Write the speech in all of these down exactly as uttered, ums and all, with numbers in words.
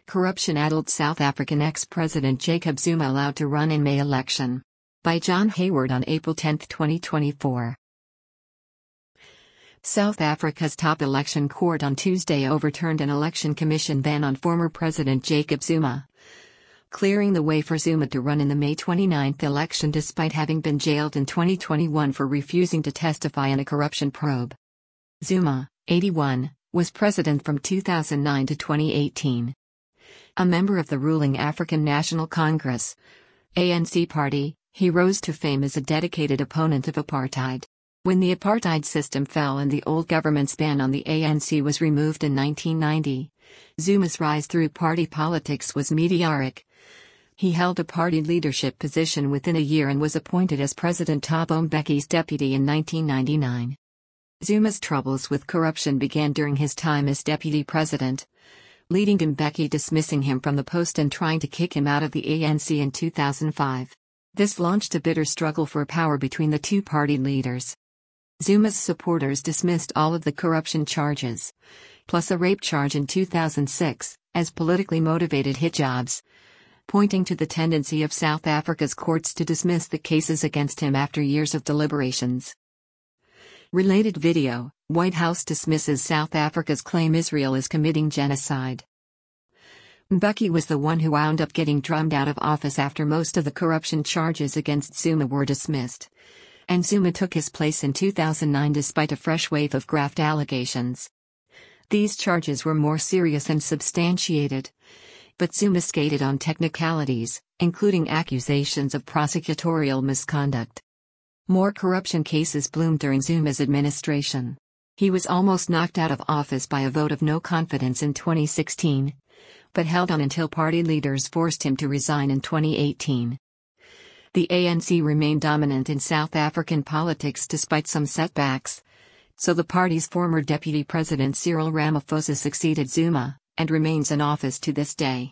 Corruption-addled South African ex-president Jacob Zuma allowed to run in May election. By John Hayward on April tenth twenty twenty-four. South Africa's top election court on Tuesday overturned an election commission ban on former President Jacob Zuma, clearing the way for Zuma to run in the May twenty-ninth election despite having been jailed in twenty twenty-one for refusing to testify in a corruption probe. Zuma, eighty-one, was president from two thousand nine to twenty eighteen. A member of the ruling African National Congress (A N C) party, he rose to fame as a dedicated opponent of apartheid. When the apartheid system fell and the old government's ban on the A N C was removed in nineteen ninety, Zuma's rise through party politics was meteoric. He held a party leadership position within a year and was appointed as President Thabo Mbeki's deputy in nineteen ninety-nine. Zuma's troubles with corruption began during his time as deputy president, leading to Mbeki dismissing him from the post and trying to kick him out of the A N C in two thousand five. This launched a bitter struggle for power between the two party leaders. Zuma's supporters dismissed all of the corruption charges, plus a rape charge in two thousand six, as politically motivated hit jobs, pointing to the tendency of South Africa's courts to dismiss the cases against him after years of deliberations. Related video: White House dismisses South Africa's claim Israel is committing genocide. Mbeki was the one who wound up getting drummed out of office after most of the corruption charges against Zuma were dismissed, and Zuma took his place in two thousand nine despite a fresh wave of graft allegations. These charges were more serious and substantiated, but Zuma skated on technicalities, including accusations of prosecutorial misconduct. More corruption cases bloomed during Zuma's administration. He was almost knocked out of office by a vote of no confidence in twenty sixteen, but held on until party leaders forced him to resign in twenty eighteen. The A N C remained dominant in South African politics despite some setbacks, so the party's former deputy president Cyril Ramaphosa succeeded Zuma, and remains in office to this day.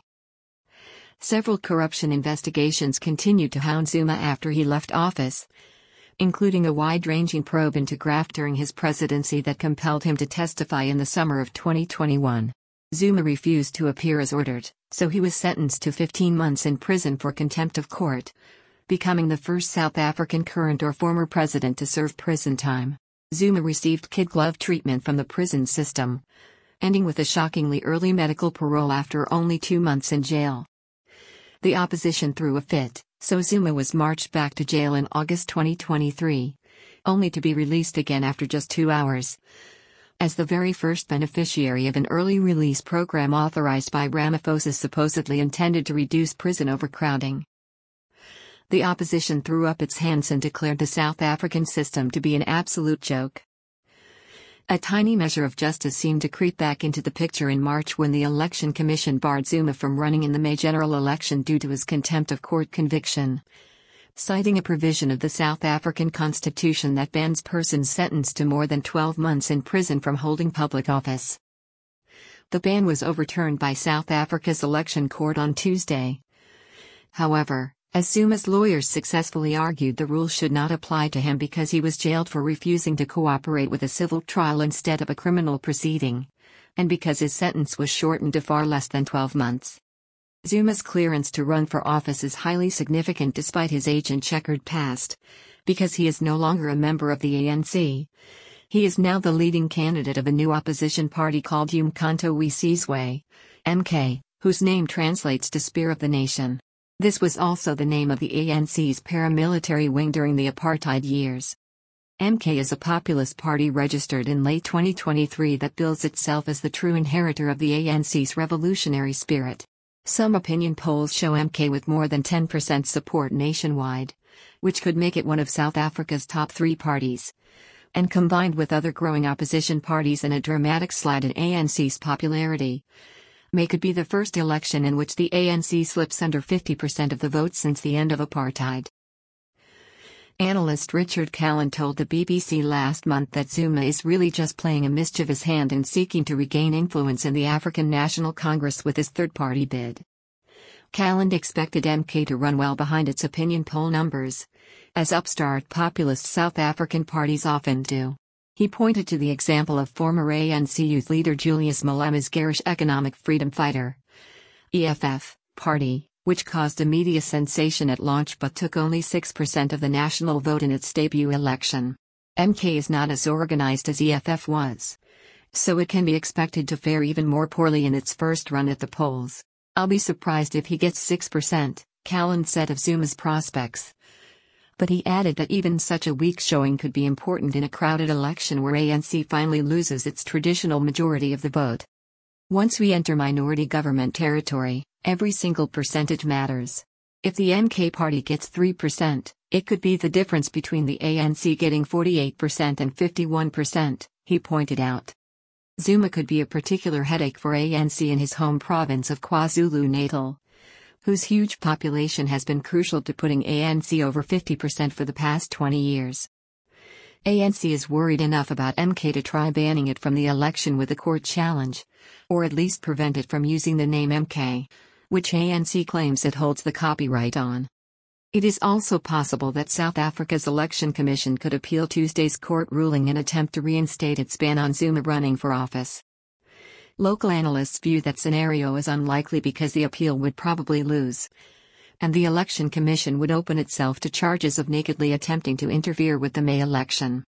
Several corruption investigations continued to hound Zuma after he left office, including a wide-ranging probe into graft during his presidency that compelled him to testify in the summer of twenty twenty-one. Zuma refused to appear as ordered, so he was sentenced to fifteen months in prison for contempt of court, becoming the first South African current or former president to serve prison time. Zuma received kid glove treatment from the prison system, ending with a shockingly early medical parole after only two months in jail. The opposition threw a fit, so Zuma was marched back to jail in August twenty twenty-three, only to be released again after just two hours. As the very first beneficiary of an early release program authorized by Ramaphosa supposedly intended to reduce prison overcrowding. The opposition threw up its hands and declared the South African system to be an absolute joke. A tiny measure of justice seemed to creep back into the picture in March when the Election Commission barred Zuma from running in the May general election due to his contempt of court conviction, citing a provision of the South African Constitution that bans persons sentenced to more than twelve months in prison from holding public office. The ban was overturned by South Africa's election court on Tuesday. However, as Zuma's lawyers successfully argued, the rule should not apply to him because he was jailed for refusing to cooperate with a civil trial instead of a criminal proceeding, and because his sentence was shortened to far less than twelve months. Zuma's clearance to run for office is highly significant despite his age and checkered past, because he is no longer a member of the A N C. He is now the leading candidate of a new opposition party called Umkhonto we Sizwe, M K, whose name translates to Spear of the Nation. This was also the name of the A N C's paramilitary wing during the apartheid years. M K is a populist party registered in late twenty twenty-three that bills itself as the true inheritor of the A N C's revolutionary spirit. Some opinion polls show M K with more than ten percent support nationwide, which could make it one of South Africa's top three parties. And combined with other growing opposition parties and a dramatic slide in A N C's popularity, May could be the first election in which the A N C slips under fifty percent of the vote since the end of apartheid. Analyst Richard Callan told the B B C last month that Zuma is really just playing a mischievous hand and seeking to regain influence in the African National Congress with his third-party bid. Callan expected M K to run well behind its opinion poll numbers, as upstart populist South African parties often do. He pointed to the example of former A N C youth leader Julius Malema's garish economic freedom fighter, E F F, party, which caused a media sensation at launch but took only six percent of the national vote in its debut election. M K is not as organized as E F F was, so it can be expected to fare even more poorly in its first run at the polls. "I'll be surprised if he gets six percent, Calland said of Zuma's prospects. But he added that even such a weak showing could be important in a crowded election where A N C finally loses its traditional majority of the vote. "Once we enter minority government territory, every single percentage matters. If the M K party gets three percent, it could be the difference between the A N C getting forty-eight percent and fifty-one percent, he pointed out. Zuma could be a particular headache for A N C in his home province of KwaZulu-Natal, whose huge population has been crucial to putting A N C over fifty percent for the past twenty years. A N C is worried enough about M K to try banning it from the election with a court challenge, or at least prevent it from using the name M K, which A N C claims it holds the copyright on. It is also possible that South Africa's Election Commission could appeal Tuesday's court ruling in an attempt to reinstate its ban on Zuma running for office. Local analysts view that scenario as unlikely because the appeal would probably lose, and the Election Commission would open itself to charges of nakedly attempting to interfere with the May election.